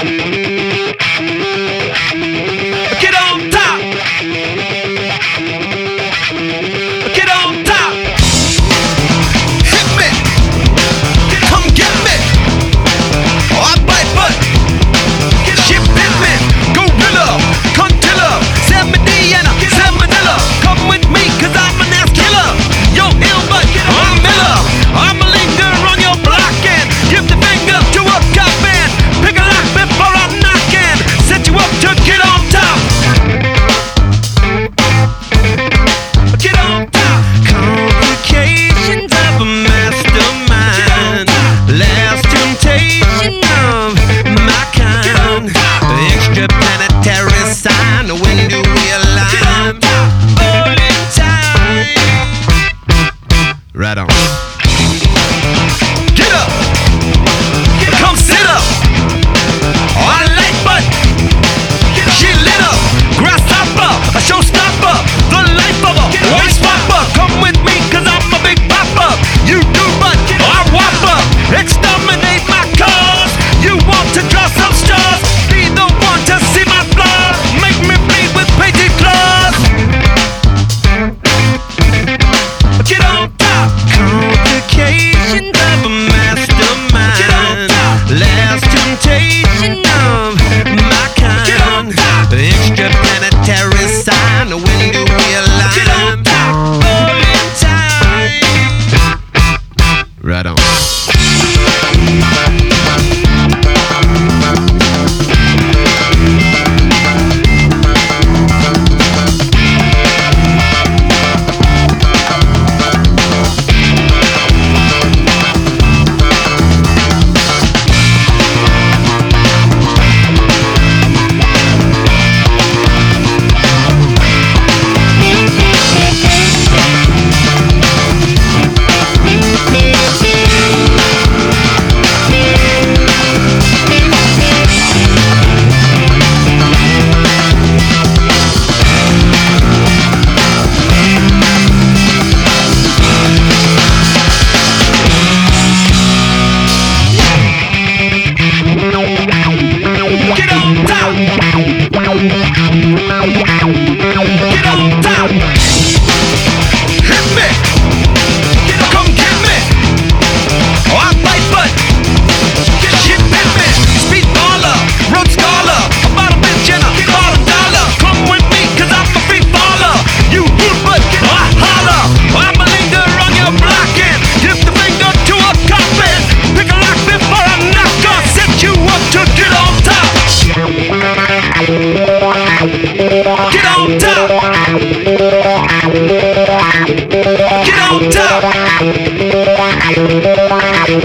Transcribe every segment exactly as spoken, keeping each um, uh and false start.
Get on top. Get on top. Hit me. Come get me. Oh, I bite butt. Shit bit me. Gorilla. Contilla. Sam Mediana. Sam Manila. Come with me, cause I'm an ass killer. Yo, ill butt. I'm Miller. I'm a linger on your block and give the finger to a cop man. Pick a lock before I'm knocking. Set you up to get on top. Get on top. Complications of a mastermind. Last temptation of my kind. Extraplanetary sign. When do we align? All in time. Right on. Get up. Come sit up. Oh, I like butt. She lit up. Grasshopper. A showstopper. The life of a waste popper. Come with me, cause I'm a big popper. You do butt. I whopper. Exterminate my cause. You want to draw some stars. Be the one to see my flaws. Make me bleed with painted claws. Get on top. Complications of a mastermind. Get on top. Last temptation of my kind. Get on top. Extraplanetary sign. When do we align? Get on top. All in time. Right on. Get on top. Hit me. Come get me. Oh, I bite butt. Shit bit me. Speed baller. Road scholar. A bottom bitch and a bottom dollar. Come with me, cause I'm a free baller. You hoot butt. Oh, I holler. I'm a linger on your block and give the finger to a coffin. Pick a lock before I knock off. Set you up to get on top. Get on top. Get on top.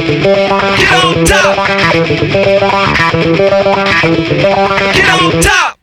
Get on top. Get on top.